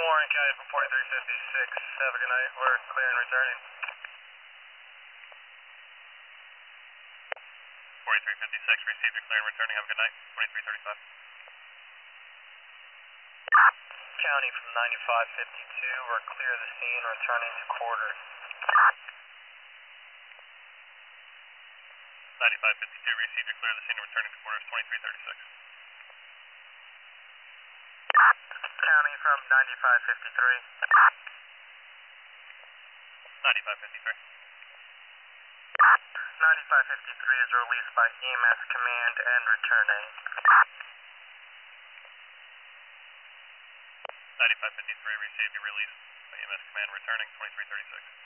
Warren County for 4356. Have a good night. We're clear and returning. 4356, received, you're clear and returning. Have a good night. 2335. County from 9552. We're clear of the scene, returning to quarters. 9552, received, you're clear of the scene and returning to quarters. 2336. County from 9553. 9553. 9553 is released by EMS Command and returning. 9553, received, you're released by EMS Command, returning. 2336.